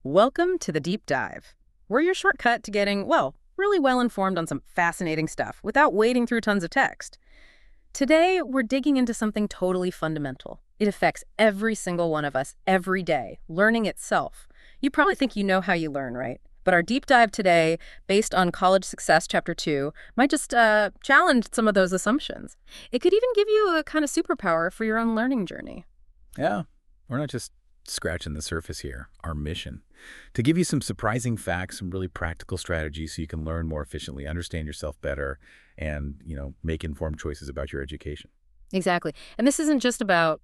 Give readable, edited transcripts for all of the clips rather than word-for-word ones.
Welcome to the Deep Dive. We're your shortcut to getting, well, really well informed on some fascinating stuff without wading through tons of text. Today, we're digging into something totally fundamental. It affects every single one of us every day, learning itself. You probably think you know how you learn, right? But our deep dive today, based on College Success Chapter 2, might just challenge some of those assumptions. It could even give you a kind of superpower for your own learning journey. Yeah, we're not just scratching the surface here. Our mission, to give you some surprising facts, some really practical strategies so you can learn more efficiently, understand yourself better, and, make informed choices about your education. Exactly. And this isn't just about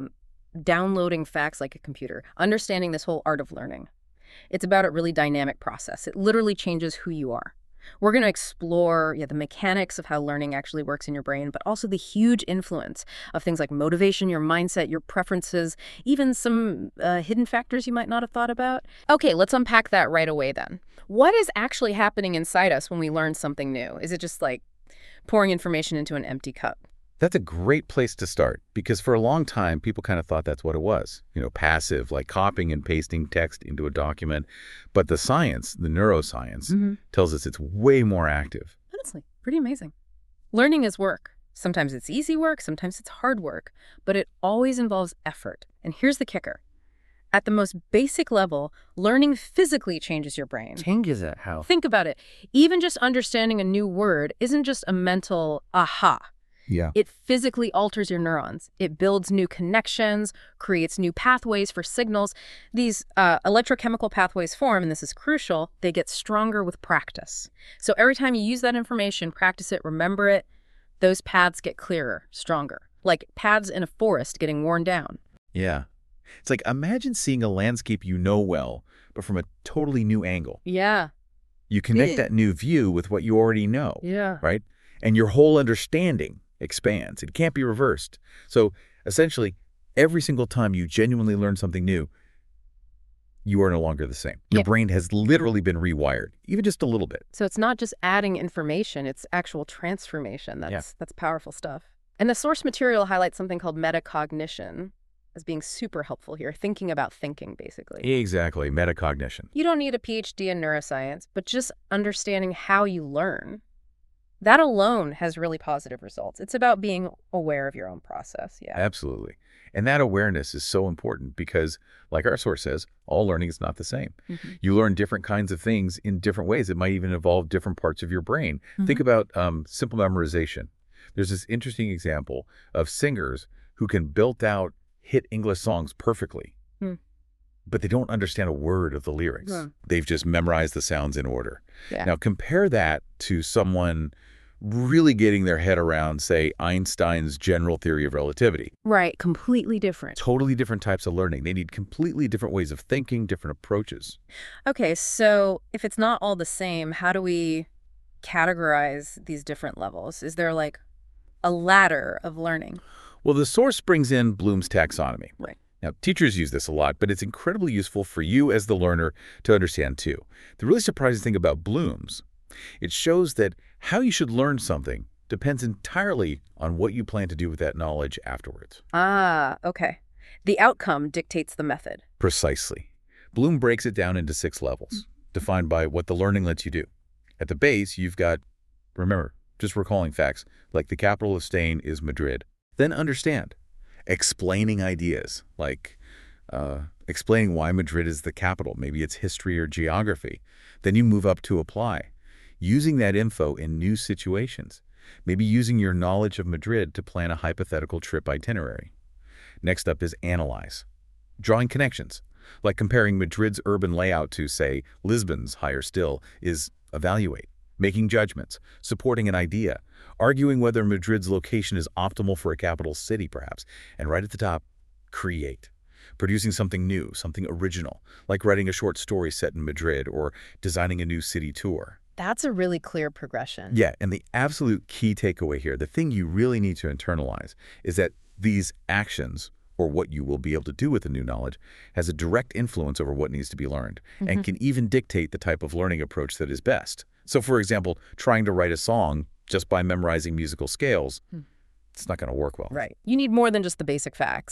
downloading facts like a computer, understanding this whole art of learning. It's about a really dynamic process. It literally changes who you are. We're going to explore the mechanics of how learning actually works in your brain, but also the huge influence of things like motivation, your mindset, your preferences, even some hidden factors you might not have thought about. Okay, let's unpack that right away then. What is actually happening inside us when we learn something new? Is it just like pouring information into an empty cup? That's a great place to start because for a long time, people kind of thought that's what it was, passive, like copying and pasting text into a document. But the science, the neuroscience, tells us it's way more active. Honestly, pretty amazing. Learning is work. Sometimes it's easy work, sometimes it's hard work, but it always involves effort. And here's the kicker. At the most basic level, learning physically changes your brain. Changes it? How? Think about it. Even just understanding a new word isn't just a mental aha. Yeah. It physically alters your neurons. It builds new connections, creates new pathways for signals. These electrochemical pathways form, and this is crucial, they get stronger with practice. So every time you use that information, practice it, remember it, those paths get clearer, stronger. Like paths in a forest getting worn down. Yeah. It's like imagine seeing a landscape you know well, but from a totally new angle. Yeah. You connect that new view with what you already know. Yeah. Right? And your whole understanding expands. It can't be reversed. So essentially, every single time you genuinely learn something new, you are no longer the same. Your brain has literally been rewired, even just a little bit. So it's not just adding information, it's actual transformation. That's powerful stuff. And the source material highlights something called metacognition as being super helpful here, thinking about thinking, basically. Exactly, metacognition. You don't need a PhD in neuroscience, but just understanding how you learn. That alone has really positive results. It's about being aware of your own process. Yeah. Absolutely. And that awareness is so important because, like our source says, all learning is not the same. You learn different kinds of things in different ways. It might even involve different parts of your brain. Think about simple memorization. There's this interesting example of singers who can belt out hit English songs perfectly, but they don't understand a word of the lyrics. They've just memorized the sounds in order. Now compare that to someone really getting their head around, say, Einstein's general theory of relativity. Right, completely different. Totally different types of learning. They need completely different ways of thinking, different approaches. Okay, so if it's not all the same, how do we categorize these different levels? Is there like a ladder of learning? Well, the source brings in Bloom's taxonomy. Right. Now, teachers use this a lot, but it's incredibly useful for you as the learner to understand too. The really surprising thing about Bloom's, it shows that how you should learn something depends entirely on what you plan to do with that knowledge afterwards. Ah, okay. The outcome dictates the method. Precisely. Bloom breaks it down into 6 levels, defined by what the learning lets you do. At the base, you've got, remember, just recalling facts, like the capital of Spain is Madrid. Then understand. Explaining ideas, like explaining why Madrid is the capital, maybe it's history or geography. Then you move up to apply, using that info in new situations, maybe using your knowledge of Madrid to plan a hypothetical trip itinerary. Next up is analyze, drawing connections, like comparing Madrid's urban layout to, say, Lisbon's, higher still, is evaluate, making judgments, supporting an idea, arguing whether Madrid's location is optimal for a capital city, perhaps, and right at the top, create. Producing something new, something original, like writing a short story set in Madrid or designing a new city tour. That's a really clear progression. Yeah, and the absolute key takeaway here, the thing you really need to internalize, is that these actions, or what you will be able to do with the new knowledge, has a direct influence over what needs to be learned, and can even dictate the type of learning approach that is best. So, for example, trying to write a song just by memorizing musical scales, it's not going to work well. Right. You need more than just the basic facts.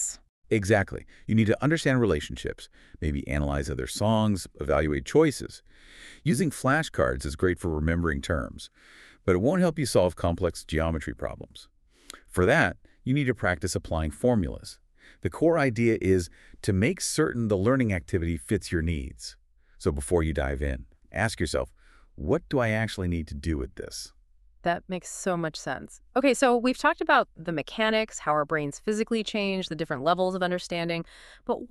Exactly. You need to understand relationships, maybe analyze other songs, evaluate choices. Using flashcards is great for remembering terms, but it won't help you solve complex geometry problems. For that, you need to practice applying formulas. The core idea is to make certain the learning activity fits your needs. So before you dive in, ask yourself, what do I actually need to do with this? That makes so much sense. Okay, so we've talked about the mechanics, how our brains physically change, the different levels of understanding, but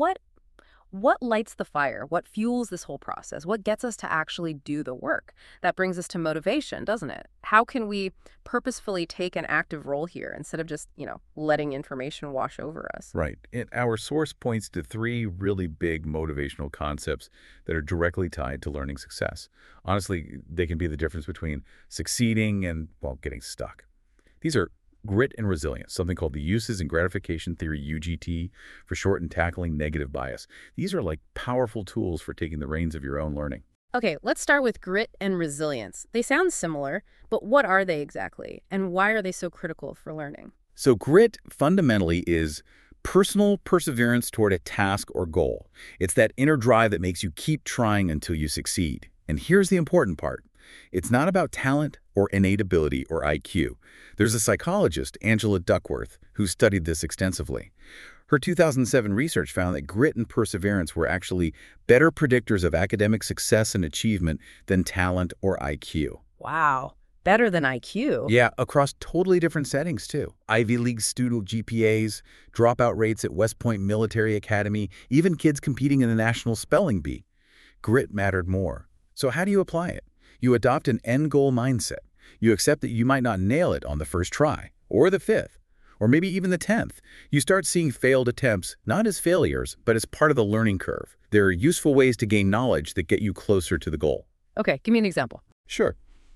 what lights the fire? What fuels this whole process? What gets us to actually do the work? That brings us to motivation, doesn't it? How can we purposefully take an active role here instead of just, letting information wash over us? Right. And our source points to three really big motivational concepts that are directly tied to learning success. Honestly, they can be the difference between succeeding and, well, getting stuck. These are grit and resilience, something called the uses and gratification theory, UGT, for short, and tackling negative bias. These are like powerful tools for taking the reins of your own learning. Okay, let's start with grit and resilience. They sound similar, but what are they exactly? And why are they so critical for learning? So grit fundamentally is personal perseverance toward a task or goal. It's that inner drive that makes you keep trying until you succeed. And here's the important part. It's not about talent or innate ability or IQ. There's a psychologist, Angela Duckworth, who studied this extensively. Her 2007 research found that grit and perseverance were actually better predictors of academic success and achievement than talent or IQ. Wow, better than IQ. Yeah, across totally different settings, too. Ivy League student GPAs, dropout rates at West Point Military Academy, even kids competing in the National Spelling Bee. Grit mattered more. So how do you apply it? You adopt an end-goal mindset. You accept that you might not nail it on the first try, or the fifth, or maybe even the 10th. You start seeing failed attempts not as failures, but as part of the learning curve. There are useful ways to gain knowledge that get you closer to the goal. Okay, give me an example. Sure.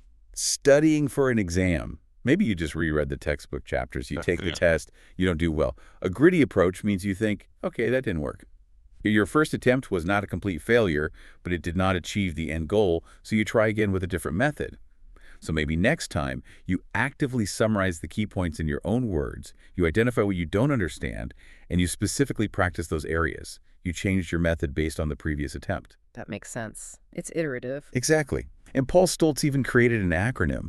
Studying for an exam. Maybe you just reread the textbook chapters, you take the test, you don't do well. A gritty approach means you think, okay, that didn't work. Your first attempt was not a complete failure, but it did not achieve the end goal, so you try again with a different method. So maybe next time, you actively summarize the key points in your own words, you identify what you don't understand, and you specifically practice those areas. You changed your method based on the previous attempt. That makes sense. It's iterative. Exactly. And Paul Stoltz even created an acronym,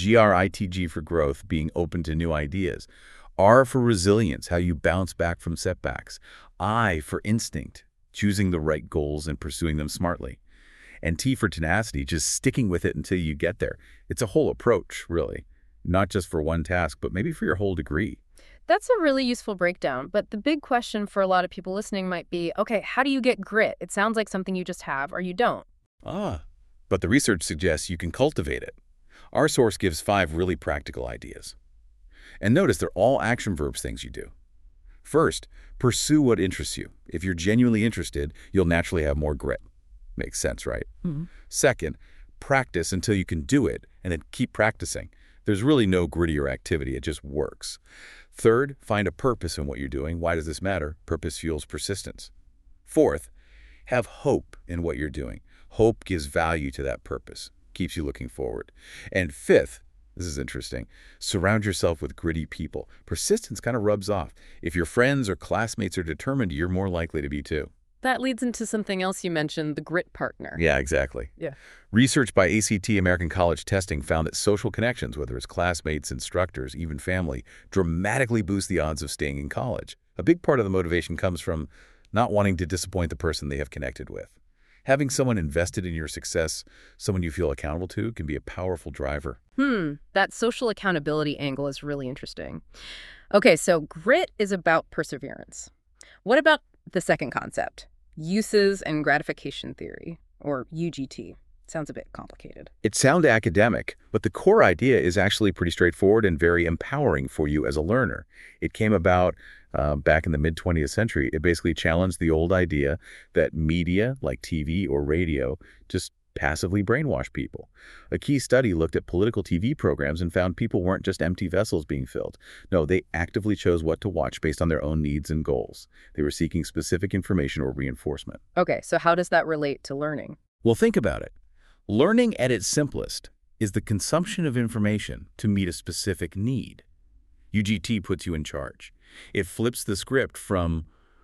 GRITG for growth, being open to new ideas. R for resilience, how you bounce back from setbacks. I for instinct, choosing the right goals and pursuing them smartly. And T for tenacity, just sticking with it until you get there. It's a whole approach, really. Not just for one task, but maybe for your whole degree. That's a really useful breakdown, but the big question for a lot of people listening might be, okay, how do you get grit? It sounds like something you just have or you don't. But the research suggests you can cultivate it. Our source gives 5 really practical ideas. And notice they're all action verbs things you do. First, pursue what interests you. If you're genuinely interested, you'll naturally have more grit. Makes sense, right? Mm-hmm. Second, practice until you can do it, and then keep practicing. There's really no grittier activity. It just works. Third, find a purpose in what you're doing. Why does this matter? Purpose fuels persistence. Fourth, have hope in what you're doing. Hope gives value to that purpose, keeps you looking forward. And fifth, this is interesting, surround yourself with gritty people. Persistence kind of rubs off. If your friends or classmates are determined, you're more likely to be too. That leads into something else you mentioned, the grit partner. Yeah, exactly. Yeah. Research by ACT American College Testing found that social connections, whether it's classmates, instructors, even family, dramatically boost the odds of staying in college. A big part of the motivation comes from not wanting to disappoint the person they have connected with. Having someone invested in your success, someone you feel accountable to, can be a powerful driver. That social accountability angle is really interesting. Okay, so grit is about perseverance. What about the second concept? Uses and gratification theory, or UGT. Sounds a bit complicated. It sounds academic, but the core idea is actually pretty straightforward and very empowering for you as a learner. It came about back in the mid-20th century. It basically challenged the old idea that media, like TV or radio, just passively brainwash people. A key study looked at political TV programs and found people weren't just empty vessels being filled. No, they actively chose what to watch based on their own needs and goals. They were seeking specific information or reinforcement. Okay, so how does that relate to learning? Well, think about it. Learning at its simplest is the consumption of information to meet a specific need. UGT puts you in charge. It flips the script from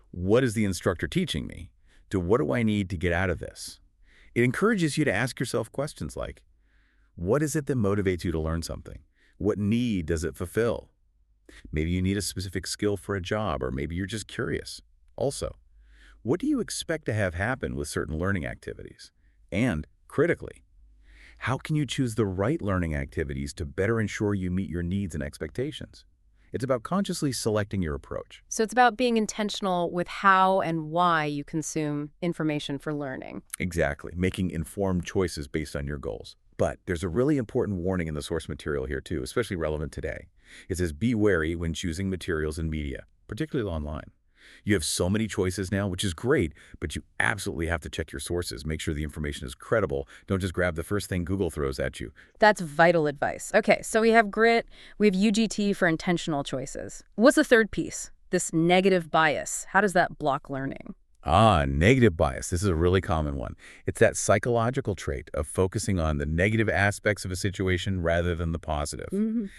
what is the instructor teaching me, to what do I need to get out of this. It encourages you to ask yourself questions like, what is it that motivates you to learn something? What need does it fulfill? Maybe you need a specific skill for a job, or maybe you're just curious. Also, what do you expect to have happen with certain learning activities? And, critically, how can you choose the right learning activities to better ensure you meet your needs and expectations? It's about consciously selecting your approach. So it's about being intentional with how and why you consume information for learning. Exactly, making informed choices based on your goals. But there's a really important warning in the source material here too, especially relevant today. It says be wary when choosing materials and media, particularly online. You have so many choices now, which is great, but you absolutely have to check your sources. Make sure the information is credible. Don't just grab the first thing Google throws at you. That's vital advice. Okay, so we have grit, we have UGT for intentional choices. What's the third piece? This negative bias. How does that block learning? Negative bias. This is a really common one. It's that psychological trait of focusing on the negative aspects of a situation rather than the positive.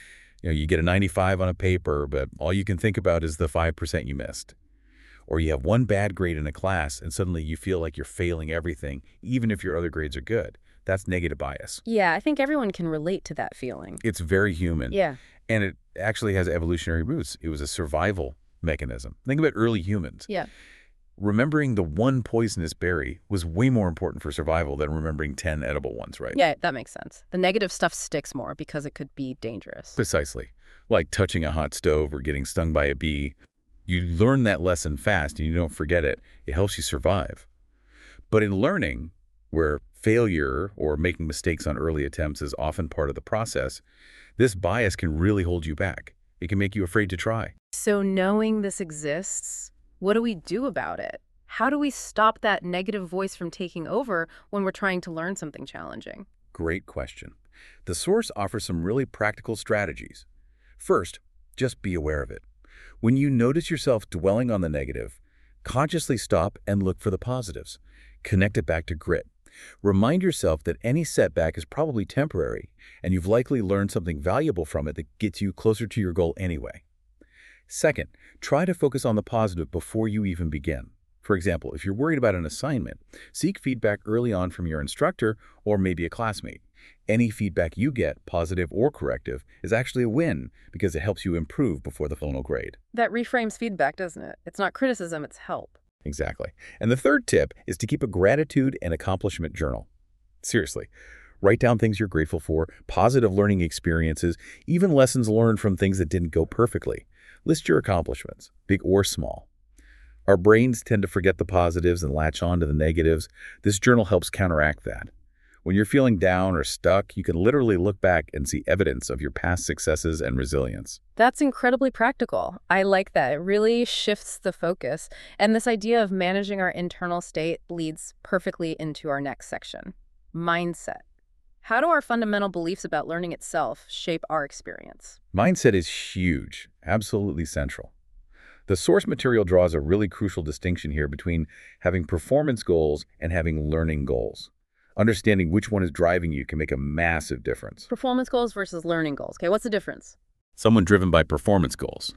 You get a 95 on a paper, but all you can think about is the 5% you missed. Or you have one bad grade in a class and suddenly you feel like you're failing everything, even if your other grades are good. That's negative bias. Yeah, I think everyone can relate to that feeling. It's very human. Yeah. And it actually has evolutionary roots. It was a survival mechanism. Think about early humans. Yeah. Remembering the one poisonous berry was way more important for survival than remembering 10 edible ones, right? Yeah, that makes sense. The negative stuff sticks more because it could be dangerous. Precisely. Like touching a hot stove or getting stung by a bee. You learn that lesson fast and you don't forget it. It helps you survive. But in learning, where failure or making mistakes on early attempts is often part of the process, this bias can really hold you back. It can make you afraid to try. So knowing this exists, what do we do about it? How do we stop that negative voice from taking over when we're trying to learn something challenging? Great question. The source offers some really practical strategies. First, just be aware of it. When you notice yourself dwelling on the negative, consciously stop and look for the positives. Connect it back to grit. Remind yourself that any setback is probably temporary, and you've likely learned something valuable from it that gets you closer to your goal anyway. Second, try to focus on the positive before you even begin. For example, if you're worried about an assignment, seek feedback early on from your instructor or maybe a classmate. Any feedback you get, positive or corrective, is actually a win because it helps you improve before the final grade. That reframes feedback, doesn't it? It's not criticism, it's help. Exactly. And the third tip is to keep a gratitude and accomplishment journal. Seriously, write down things you're grateful for, positive learning experiences, even lessons learned from things that didn't go perfectly. List your accomplishments, big or small. Our brains tend to forget the positives and latch on to the negatives. This journal helps counteract that. When you're feeling down or stuck, you can literally look back and see evidence of your past successes and resilience. That's incredibly practical. I like that. It really shifts the focus. And this idea of managing our internal state leads perfectly into our next section, mindset. How do our fundamental beliefs about learning itself shape our experience? Mindset is huge, absolutely central. The source material draws a really crucial distinction here between having performance goals and having learning goals. Understanding which one is driving you can make a massive difference. Performance goals versus learning goals. Okay, what's the difference? Someone driven by performance goals.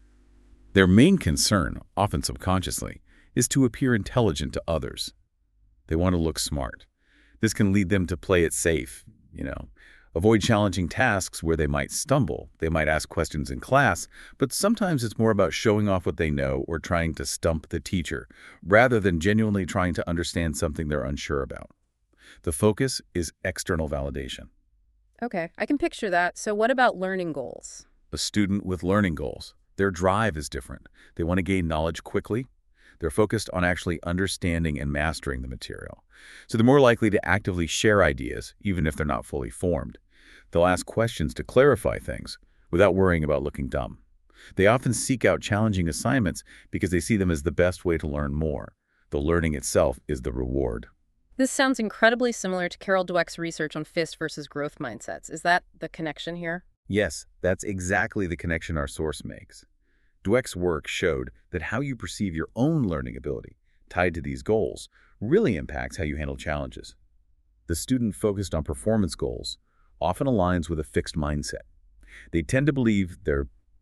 Their main concern, often subconsciously, is to appear intelligent to others. They want to look smart. This can lead them to play it safe, avoid challenging tasks where they might stumble. They might ask questions in class, but sometimes it's more about showing off what they know or trying to stump the teacher, rather than genuinely trying to understand something they're unsure about. The focus is external validation. Okay, I can picture that. So what about learning goals? A student with learning goals, their drive is different. They want to gain knowledge quickly. They're focused on actually understanding and mastering the material. So they're more likely to actively share ideas, even if they're not fully formed. They'll ask questions to clarify things without worrying about looking dumb. They often seek out challenging assignments because they see them as the best way to learn more. The learning itself is the reward. This sounds incredibly similar to Carol Dweck's research on FIST versus growth mindsets. Is that the connection here? Yes, that's exactly the connection our source makes. Dweck's work showed that how you perceive your own learning ability, tied to these goals, really impacts how you handle challenges. The student focused on performance goals often aligns with a fixed mindset. They tend to believe they're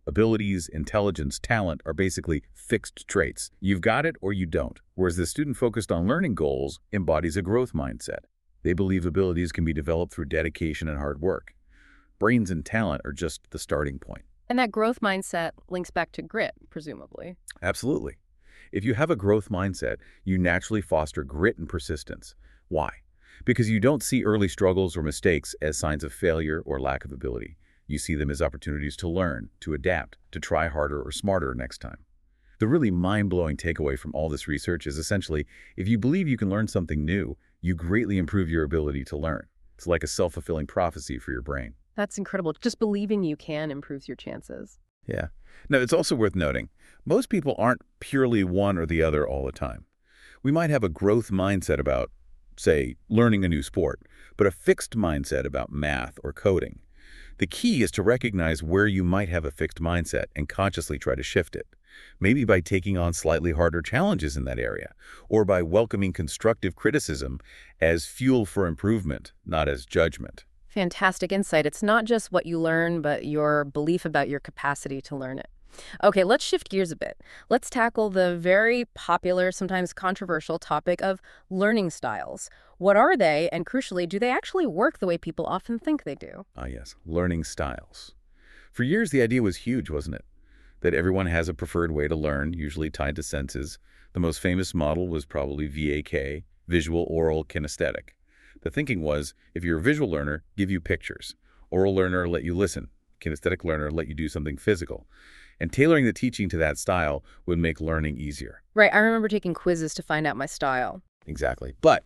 Abilities, intelligence, talent are basically fixed traits. You've got it or you don't. Whereas the student focused on learning goals embodies a growth mindset. They believe abilities can be developed through dedication and hard work. Brains and talent are just the starting point. And that growth mindset links back to grit, presumably. Absolutely. If you have a growth mindset, you naturally foster grit and persistence. Why? Because you don't see early struggles or mistakes as signs of failure or lack of ability. You see them as opportunities to learn, to adapt, to try harder or smarter next time. The really mind-blowing takeaway from all this research is essentially, if you believe you can learn something new, you greatly improve your ability to learn. It's like a self-fulfilling prophecy for your brain. That's incredible. Just believing you can improves your chances. Yeah. Now, it's also worth noting, most people aren't purely one or the other all the time. We might have a growth mindset about, say, learning a new sport, but a fixed mindset about math or coding. The key is to recognize where you might have a fixed mindset and consciously try to shift it. Maybe by taking on slightly harder challenges in that area, or by welcoming constructive criticism as fuel for improvement, not as judgment. Fantastic insight. It's not just what you learn, but your belief about your capacity to learn it. Okay, let's shift gears a bit. Let's tackle the very popular, sometimes controversial topic of learning styles. What are they, and crucially, do they actually work the way people often think they do? Ah, yes, learning styles. For years, the idea was huge, wasn't it? That everyone has a preferred way to learn, usually tied to senses. The most famous model was probably VAK, visual, oral, kinesthetic. The thinking was, if you're a visual learner, give you pictures. Oral learner, let you listen. Kinesthetic learner, let you do something physical. And tailoring the teaching to that style would make learning easier. Right, I remember taking quizzes to find out my style. Exactly. But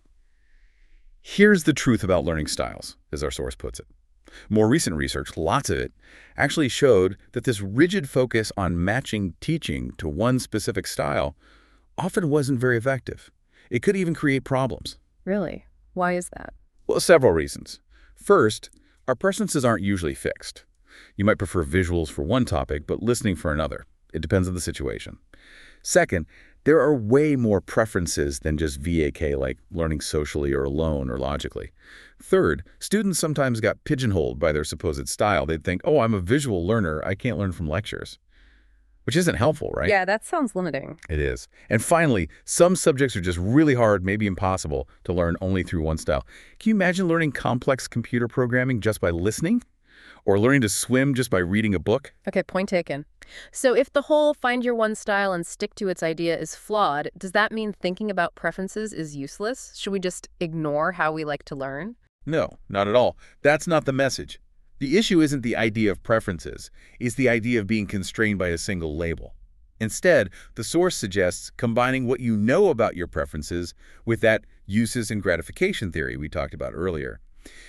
here's the truth about learning styles, as our source puts it. More recent research, lots of it, actually showed that this rigid focus on matching teaching to one specific style often wasn't very effective. It could even create problems. Really? Why is that? Well, several reasons. First, our preferences aren't usually fixed. You might prefer visuals for one topic, but listening for another. It depends on the situation. Second, there are way more preferences than just VAK, like learning socially or alone or logically. Third, students sometimes got pigeonholed by their supposed style. They'd think, oh, I'm a visual learner, I can't learn from lectures. Which isn't helpful, right? Yeah, that sounds limiting. It is. And finally, some subjects are just really hard, maybe impossible, to learn only through one style. Can you imagine learning complex computer programming just by listening? Or learning to swim just by reading a book? Okay, point taken. So if the whole find your one style and stick to its idea is flawed, does that mean thinking about preferences is useless? Should we just ignore how we like to learn? No, not at all. That's not the message. The issue isn't the idea of preferences. It's the idea of being constrained by a single label. Instead, the source suggests combining what you know about your preferences with that uses and gratification theory we talked about earlier.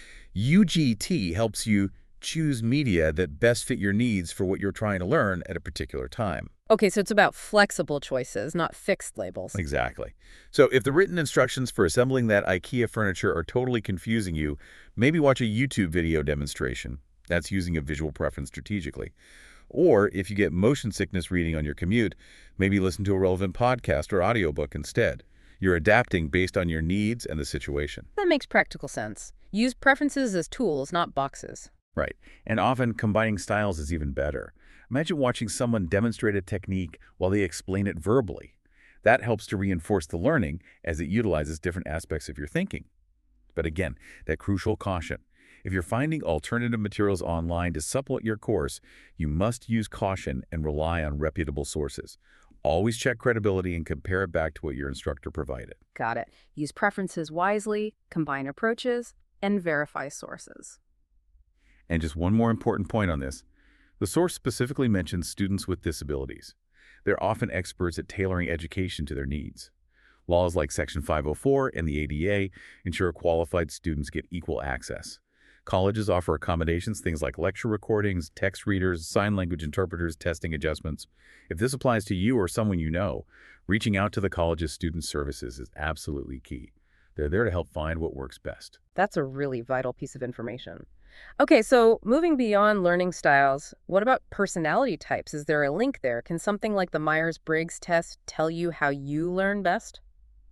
UGT helps you choose media that best fit your needs for what you're trying to learn at a particular time. Okay, so it's about flexible choices, not fixed labels. Exactly. So if the written instructions for assembling that IKEA furniture are totally confusing you, maybe watch a YouTube video demonstration. That's using a visual preference strategically. Or if you get motion sickness reading on your commute, maybe listen to a relevant podcast or audiobook instead. You're adapting based on your needs and the situation. That makes practical sense. Use preferences as tools, not boxes. Right. And often combining styles is even better. Imagine watching someone demonstrate a technique while they explain it verbally. That helps to reinforce the learning as it utilizes different aspects of your thinking. But again, that crucial caution. If you're finding alternative materials online to supplement your course, you must use caution and rely on reputable sources. Always check credibility and compare it back to what your instructor provided. Got it. Use preferences wisely, combine approaches, and verify sources. And just one more important point on this. The source specifically mentions students with disabilities. They're often experts at tailoring education to their needs. Laws like Section 504 and the ADA ensure qualified students get equal access. Colleges offer accommodations, things like lecture recordings, text readers, sign language interpreters, testing adjustments. If this applies to you or someone you know, reaching out to the college's student services is absolutely key. They're there to help find what works best. That's a really vital piece of information. Okay, so moving beyond learning styles, what about personality types? Is there a link there? Can something like the Myers-Briggs test tell you how you learn best?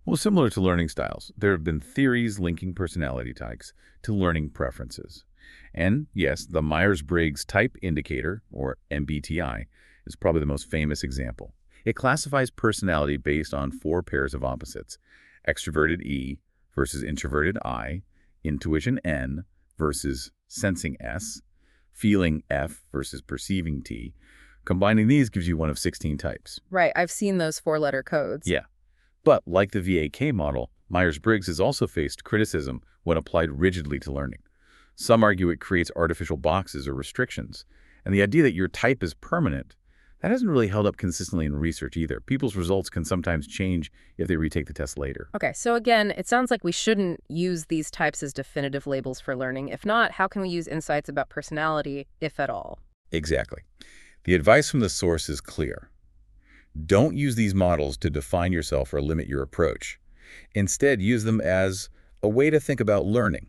Well, similar to learning styles, there have been theories linking personality types to learning preferences. And yes, the Myers-Briggs Type Indicator, or MBTI, is probably the most famous example. It classifies personality based on four pairs of opposites: extroverted E versus introverted I, intuition N versus sensing S, feeling F versus perceiving T. Combining these gives you one of 16 types. Right, I've seen those four-letter codes. Yeah. But like the VAK model, Myers-Briggs has also faced criticism when applied rigidly to learning. Some argue it creates artificial boxes or restrictions, and the idea that your type is permanent, that hasn't really held up consistently in research either. People's results can sometimes change if they retake the test later. Okay, so again, it sounds like we shouldn't use these types as definitive labels for learning. If not, how can we use insights about personality, if at all? Exactly. The advice from the source is clear. Don't use these models to define yourself or limit your approach. Instead, use them as a way to think about learning.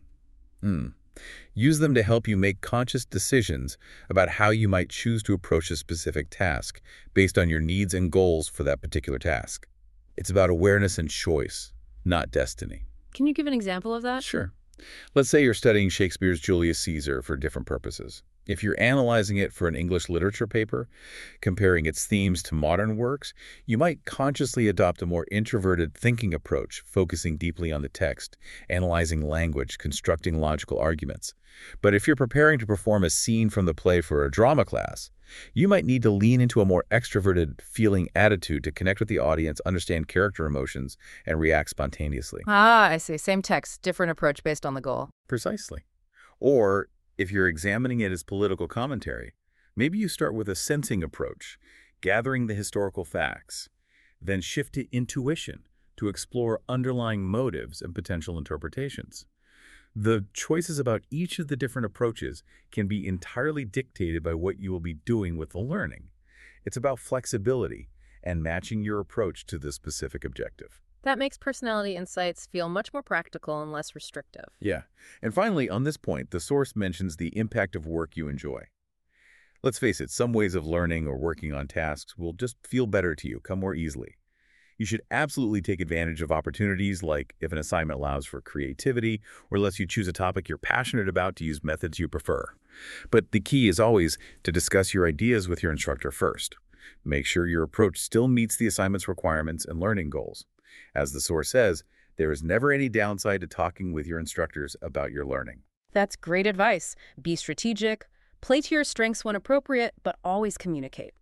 Use them to help you make conscious decisions about how you might choose to approach a specific task based on your needs and goals for that particular task. It's about awareness and choice, not destiny. Can you give an example of that? Sure. Let's say you're studying Shakespeare's Julius Caesar for different purposes. If you're analyzing it for an English literature paper, comparing its themes to modern works, you might consciously adopt a more introverted thinking approach, focusing deeply on the text, analyzing language, constructing logical arguments. But if you're preparing to perform a scene from the play for a drama class, you might need to lean into a more extroverted feeling attitude to connect with the audience, understand character emotions, and react spontaneously. Ah, I see. Same text, different approach based on the goal. Precisely. Or if you're examining it as political commentary, maybe you start with a sensing approach, gathering the historical facts, then shift to intuition to explore underlying motives and potential interpretations. The choices about each of the different approaches can be entirely dictated by what you will be doing with the learning. It's about flexibility and matching your approach to the specific objective. That makes personality insights feel much more practical and less restrictive. Yeah. And finally, on this point, the source mentions the impact of work you enjoy. Let's face it, some ways of learning or working on tasks will just feel better to you, come more easily. You should absolutely take advantage of opportunities like if an assignment allows for creativity or lets you choose a topic you're passionate about to use methods you prefer. But the key is always to discuss your ideas with your instructor first. Make sure your approach still meets the assignment's requirements and learning goals. As the source says, there is never any downside to talking with your instructors about your learning. That's great advice. Be strategic, play to your strengths when appropriate, but always communicate.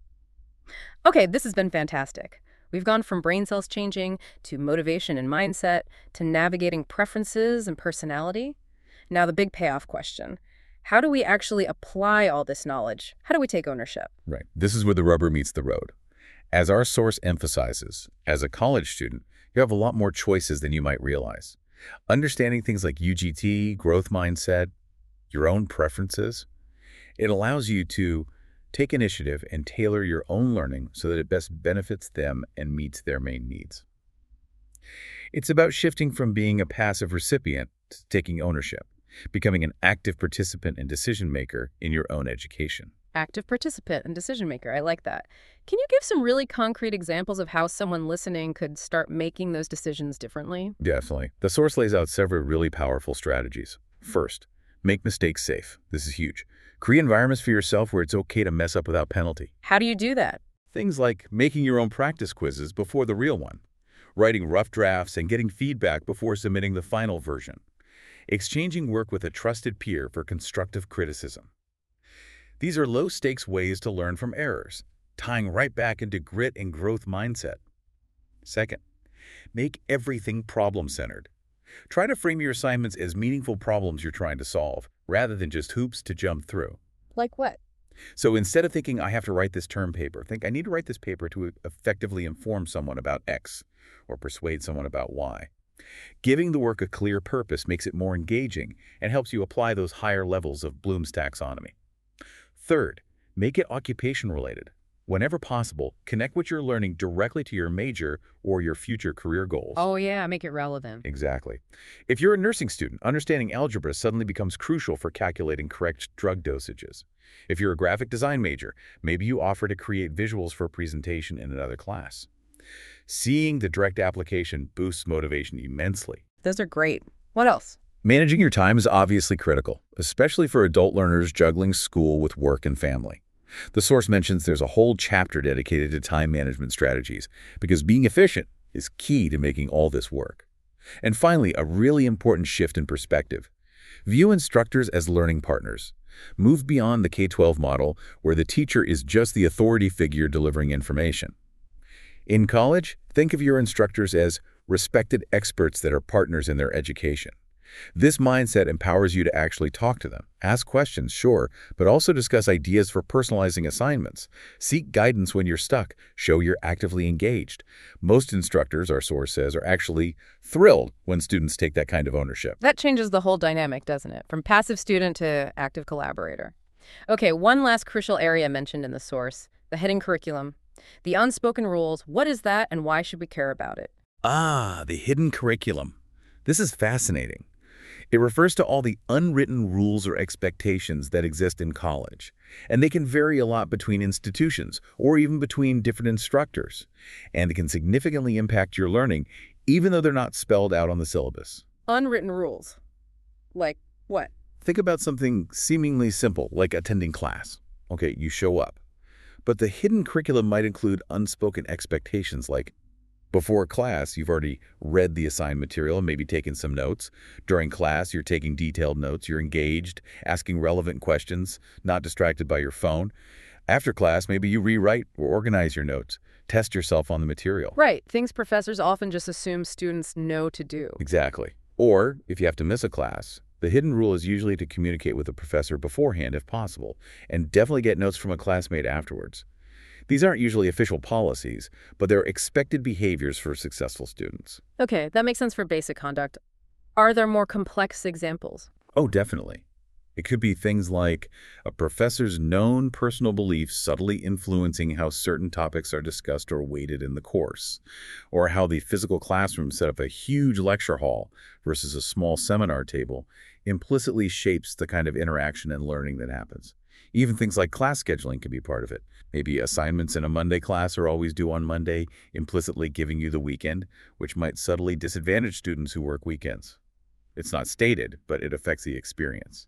Okay, this has been fantastic. We've gone from brain cells changing to motivation and mindset to navigating preferences and personality. Now the big payoff question. How do we actually apply all this knowledge? How do we take ownership? Right. This is where the rubber meets the road. As our source emphasizes, as a college student, you have a lot more choices than you might realize. Understanding things like UGT, growth mindset, your own preferences, it allows you to take initiative and tailor your own learning so that it best benefits them and meets their main needs. It's about shifting from being a passive recipient to taking ownership, becoming an active participant and decision maker in your own education. Active participant and decision maker. I like that. Can you give some really concrete examples of how someone listening could start making those decisions differently? Definitely. The source lays out several really powerful strategies. First, make mistakes safe. This is huge. Create environments for yourself where it's okay to mess up without penalty. How do you do that? Things like making your own practice quizzes before the real one, writing rough drafts and getting feedback before submitting the final version, exchanging work with a trusted peer for constructive criticism. These are low-stakes ways to learn from errors, tying right back into grit and growth mindset. Second, make everything problem-centered. Try to frame your assignments as meaningful problems you're trying to solve, rather than just hoops to jump through. Like what? So instead of thinking, I have to write this term paper, think, I need to write this paper to effectively inform someone about X or persuade someone about Y. Giving the work a clear purpose makes it more engaging and helps you apply those higher levels of Bloom's taxonomy. Third, make it occupation-related. Whenever possible, connect what you're learning directly to your major or your future career goals. Oh yeah, make it relevant. Exactly. If you're a nursing student, understanding algebra suddenly becomes crucial for calculating correct drug dosages. If you're a graphic design major, maybe you offer to create visuals for a presentation in another class. Seeing the direct application boosts motivation immensely. Those are great. What else? Managing your time is obviously critical, especially for adult learners juggling school with work and family. The source mentions there's a whole chapter dedicated to time management strategies because being efficient is key to making all this work. And finally, a really important shift in perspective. View instructors as learning partners. Move beyond the K-12 model where the teacher is just the authority figure delivering information. In college, think of your instructors as respected experts that are partners in their education. This mindset empowers you to actually talk to them, ask questions, sure, but also discuss ideas for personalizing assignments. Seek guidance when you're stuck. Show you're actively engaged. Most instructors, our source says, are actually thrilled when students take that kind of ownership. That changes the whole dynamic, doesn't it? From passive student to active collaborator. Okay, one last crucial area mentioned in the source, the hidden curriculum. The unspoken rules, what is that and why should we care about it? Ah, the hidden curriculum. This is fascinating. It refers to all the unwritten rules or expectations that exist in college, and they can vary a lot between institutions or even between different instructors, and it can significantly impact your learning even though they're not spelled out on the syllabus. Unwritten rules. Like what? Think about something seemingly simple like attending class. Okay, you show up. But the hidden curriculum might include unspoken expectations like before class, you've already read the assigned material and maybe taken some notes. During class, you're taking detailed notes, you're engaged, asking relevant questions, not distracted by your phone. After class, maybe you rewrite or organize your notes, test yourself on the material. Right, things professors often just assume students know to do. Exactly. Or, if you have to miss a class, the hidden rule is usually to communicate with the professor beforehand if possible, and definitely get notes from a classmate afterwards. These aren't usually official policies, but they're expected behaviors for successful students. Okay, that makes sense for basic conduct. Are there more complex examples? Oh, definitely. It could be things like a professor's known personal beliefs subtly influencing how certain topics are discussed or weighted in the course, or how the physical classroom set up a huge lecture hall versus a small seminar table implicitly shapes the kind of interaction and learning that happens. Even things like class scheduling can be part of it. Maybe assignments in a Monday class are always due on Monday, implicitly giving you the weekend, which might subtly disadvantage students who work weekends. It's not stated, but it affects the experience.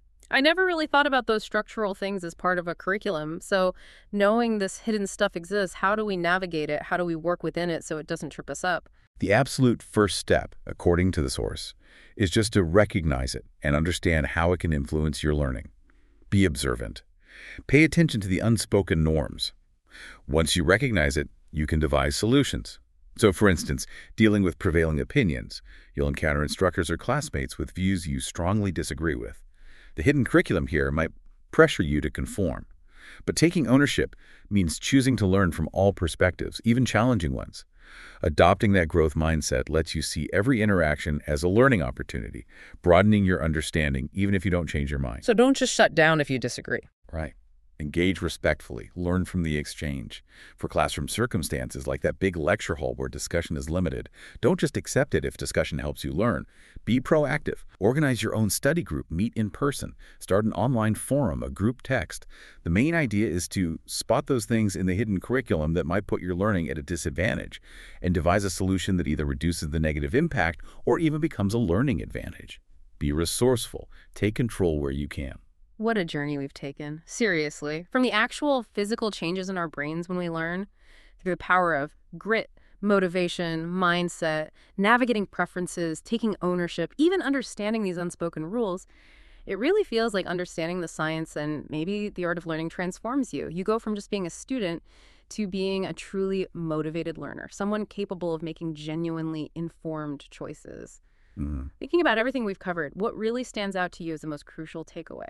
I never really thought about those structural things as part of a curriculum. So knowing this hidden stuff exists, how do we navigate it? How do we work within it so it doesn't trip us up? The absolute first step, according to the source, is just to recognize it and understand how it can influence your learning. Be observant. Pay attention to the unspoken norms. Once you recognize it, you can devise solutions. So, for instance, dealing with prevailing opinions, you'll encounter instructors or classmates with views you strongly disagree with. The hidden curriculum here might pressure you to conform. But taking ownership means choosing to learn from all perspectives, even challenging ones. Adopting that growth mindset lets you see every interaction as a learning opportunity, broadening your understanding even if you don't change your mind. So don't just shut down if you disagree. Right. Engage respectfully. Learn from the exchange. For classroom circumstances like that big lecture hall where discussion is limited, don't just accept it if discussion helps you learn. Be proactive. Organize your own study group. Meet in person. Start an online forum, a group text. The main idea is to spot those things in the hidden curriculum that might put your learning at a disadvantage and devise a solution that either reduces the negative impact or even becomes a learning advantage. Be resourceful. Take control where you can. What a journey we've taken. Seriously. From the actual physical changes in our brains when we learn, through the power of grit, motivation, mindset, navigating preferences, taking ownership, even understanding these unspoken rules, it really feels like understanding the science and maybe the art of learning transforms you. You go from just being a student to being a truly motivated learner, someone capable of making genuinely informed choices. Thinking about everything we've covered, what really stands out to you as the most crucial takeaway?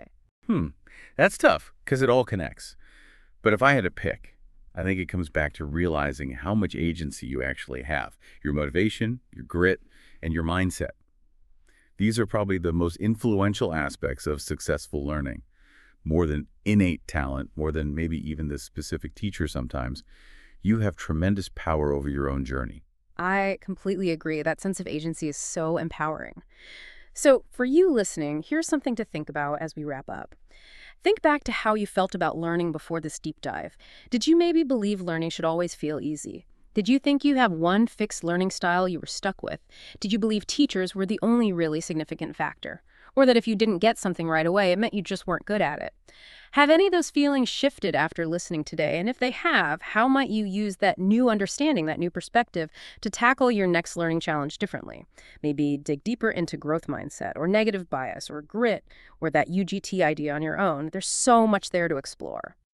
That's tough because it all connects. But if I had to pick, I think it comes back to realizing how much agency you actually have. Your motivation, your grit, and your mindset. These are probably the most influential aspects of successful learning. More than innate talent, more than maybe even the specific teacher sometimes, you have tremendous power over your own journey. I completely agree. That sense of agency is so empowering. So for you listening, here's something to think about as we wrap up. Think back to how you felt about learning before this deep dive. Did you maybe believe learning should always feel easy? Did you think you have one fixed learning style you were stuck with? Did you believe teachers were the only really significant factor? Or that if you didn't get something right away, it meant you just weren't good at it? Have any of those feelings shifted after listening today? And if they have, how might you use that new understanding, that new perspective, to tackle your next learning challenge differently? Maybe dig deeper into growth mindset, or negative bias, or grit, or that UGT idea on your own. There's so much there to explore.